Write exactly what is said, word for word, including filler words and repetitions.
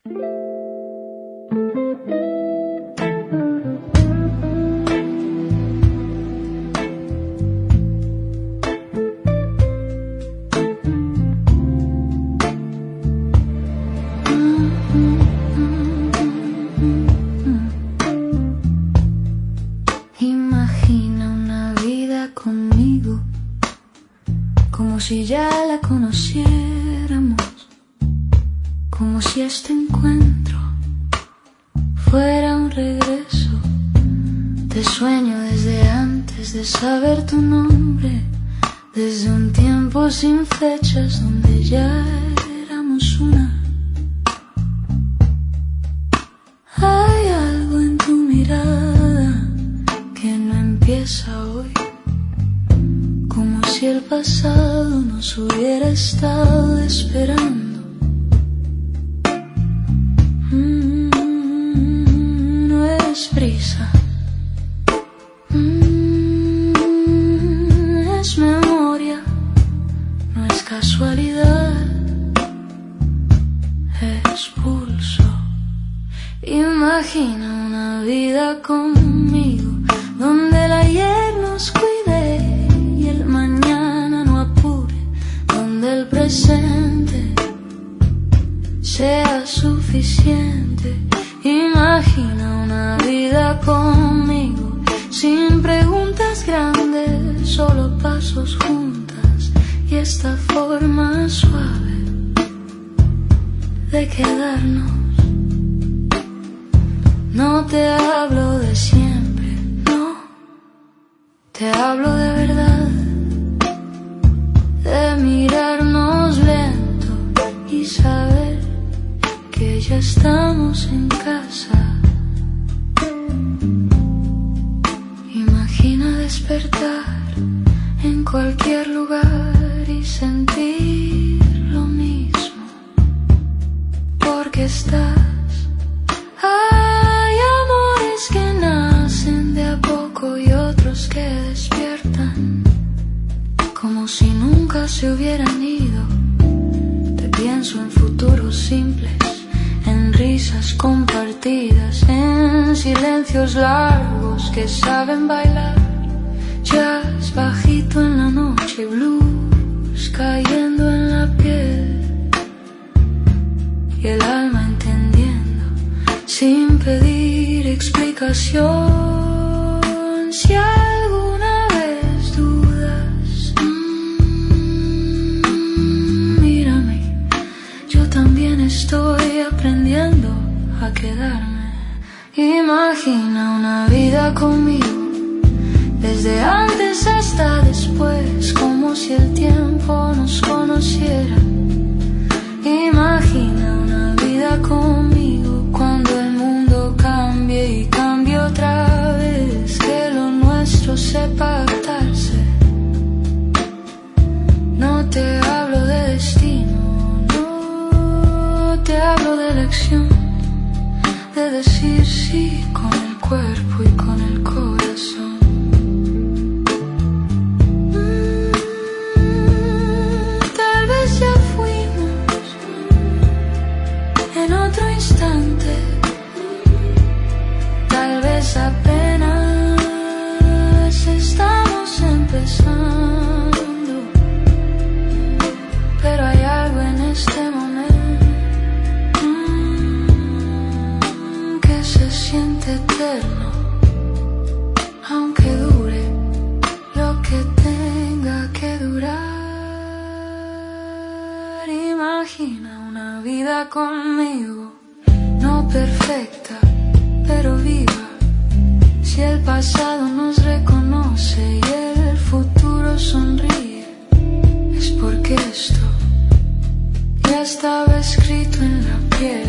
Imagina una vida conmigo, como si ya la conociéramos, como si este encuentro fuera un regreso. Te sueño desde antes de saber tu nombre, desde un tiempo sin fechas donde ya éramos una. Hay algo en tu mirada que no empieza hoy, como si el pasado nos hubiera estado esperando. Mm, no es prisa, mm, es memoria, no es casualidad, es pulso. Imagina una vida conmigo, donde el ayer nos cuide y el mañana no apure, donde el presente sea suficiente. Imagina una vida conmigo, sin preguntas grandes, solo pasos juntas y esta forma suave de quedarnos. No te hablo de siempre, no, te hablo de verdad, de mirarnos lento y saber que ya estamos en casa. Imagina despertar en cualquier lugar y sentir lo mismo, porque estás. Hay amores que nacen de a poco y otros que despiertan como si nunca se hubieran ido. Te pienso en futuros simples, en risas compartidas, en silencios largos que saben bailar, jazz bajito en la noche, blues cayendo en la piel y el alma entendiendo sin pedir explicación. Si alguna vez dudas, mmm, mírame, yo también estoy aprendiendo a quedarme. Imagina una vida conmigo, desde antes hasta después, como si el tiempo nos conociera. Imagina una vida conmigo, cuando el mundo cambie y cambie otra vez, que lo nuestro sepa adaptarse. No te hablo de destino, no te hablo de elección, de decir sí con el cuerpo y con el corazón. Mm, tal vez ya fuimos en otro instante, tal vez apenas estamos empezando, pero hay algo en este momento mm, que se siente eterno, aunque dure lo que tenga que durar. Imagina una vida conmigo, no perfecta, pero viva. Si el pasado nos reconoce y el futuro sonríe, es porque esto ya estaba escrito en la piel.